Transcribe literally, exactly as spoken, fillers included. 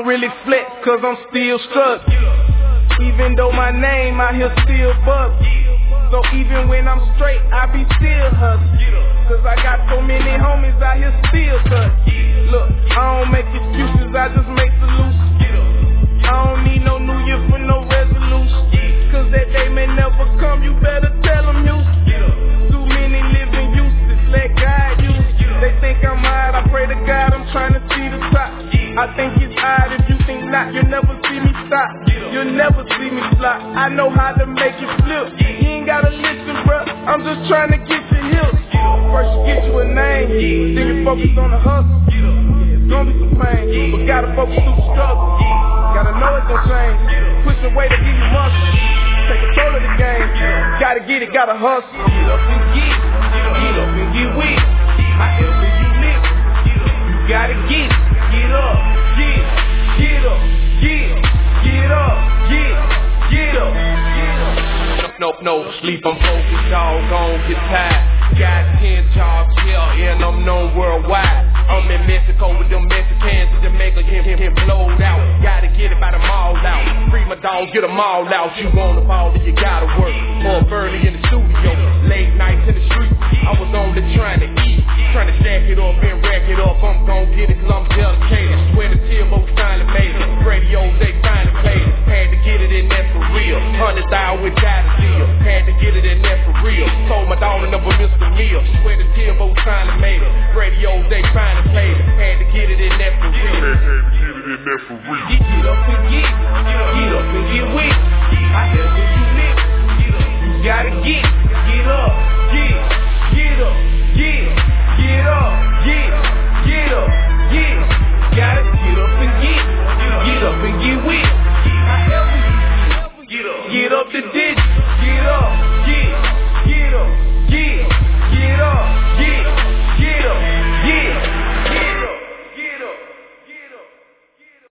really flex, cause I'm still stuck. Even though my name out here still bug. So even when I'm straight, I be still hustling. Cause I got so many homies out here still cut. Look, I don't make excuses, I just make solutions. I don't need no new year for no resolution. Cause that day may never come, you better tell them Houston. Too many living useless, let God use. They think I'm hard, I pray to God I'm trying to see the top. I think it's odd, if you think not, you'll never see me stop. You'll never see me flop. I know how to make you flip. You ain't gotta listen, bruh, I'm just trying to get you hip. First you get you a name, then you focus on the hustle. It's gonna be some pain, but gotta focus through the struggle. Gotta know it's gonna change. Push away to give you muscle. Take control of the game. Gotta get it, gotta hustle. Get up and get it. Get up and get with it. However you live, you gotta get it. Get up, get it. Get up, get it. Get up, get it. Get up, get up. No, no, no sleep, I'm focused, dog, gon' get tired. Got ten jobs here, and I'm known worldwide. I'm in Mexico with them Mexicans in Jamaica, him, him, him blowed out. Gotta get it by them all out. Free my dogs, get them all out. You want the ball, then you gotta work. More early in the studio, late nights in the street. I was only trying to eat, trying to stack it up and rack it up. I'm gon' get it cause I'm dedicated. Swear the Timbo's finally made it. Radios, they finally paid it.